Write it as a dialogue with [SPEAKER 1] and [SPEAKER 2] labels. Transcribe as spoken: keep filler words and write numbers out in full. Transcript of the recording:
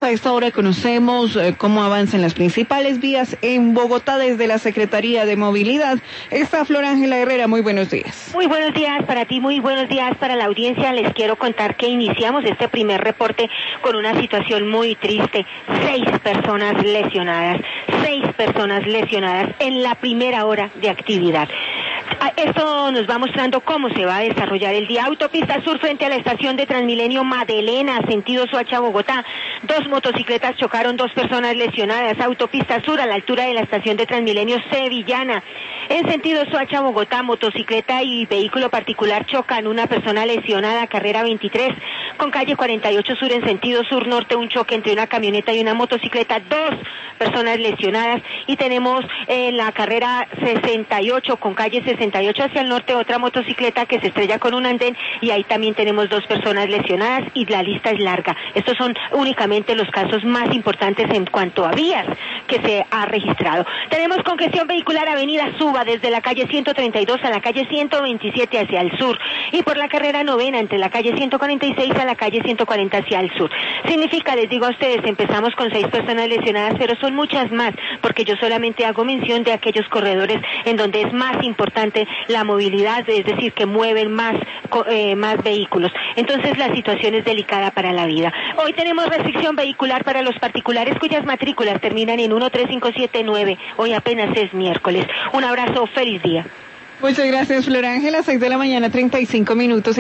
[SPEAKER 1] A esta hora conocemos eh, cómo avanzan las principales vías en Bogotá desde la Secretaría de Movilidad. Está Flor Ángela Herrera, muy buenos días.
[SPEAKER 2] Muy buenos días para ti, muy buenos días para la audiencia. Les quiero contar que iniciamos este primer reporte con una situación muy triste. Seis personas lesionadas, seis personas lesionadas en la primera hora de actividad. Esto nos va mostrando cómo se va a desarrollar el día. Autopista Sur frente a la estación de Transmilenio Madelena, sentido Soacha, Bogotá. Dos motocicletas chocaron, dos personas lesionadas. Autopista Sur a la altura de la estación de Transmilenio Sevillana. En sentido Soacha, Bogotá, motocicleta y vehículo particular chocan, una persona lesionada, carrera veintitrés. Con calle cuarenta y ocho Sur en sentido Sur-Norte, un choque entre una camioneta y una motocicleta, dos personas lesionadas. Y tenemos en la carrera sesenta y ocho con calle sesenta y ocho hacia el norte otra motocicleta que se estrella con un andén y ahí también tenemos dos personas lesionadas y la lista es larga. Estos son únicamente los casos más importantes en cuanto a vías que se ha registrado. Tenemos congestión vehicular avenida Suba desde la calle ciento treinta y dos a la calle ciento veintisiete hacia el sur y por la carrera novena entre la calle ciento cuarenta y seis a la calle ciento cuarenta hacia el sur. Significa, les digo a ustedes, empezamos con seis personas lesionadas, pero son muchas más porque yo solamente hago mención de aquellos corredores en donde es más importante la movilidad, es decir, que mueven más, eh, más vehículos. Entonces la situación es delicada para la vida. Hoy tenemos restricción vehicular para los particulares cuyas matrículas terminan en uno tres cinco siete nueve. Hoy apenas es miércoles. Un abrazo, feliz día.
[SPEAKER 1] Muchas gracias, Flor Ángela. seis de la mañana, treinta y cinco minutos.